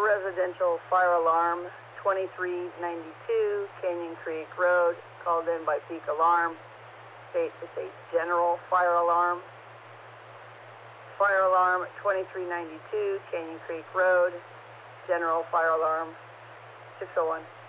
residential fire alarm 2392 Canyon Creek Road, called in by Peak Alarm. State it's a general fire alarm. Fire alarm 2392 Canyon Creek Road, general fire alarm 601.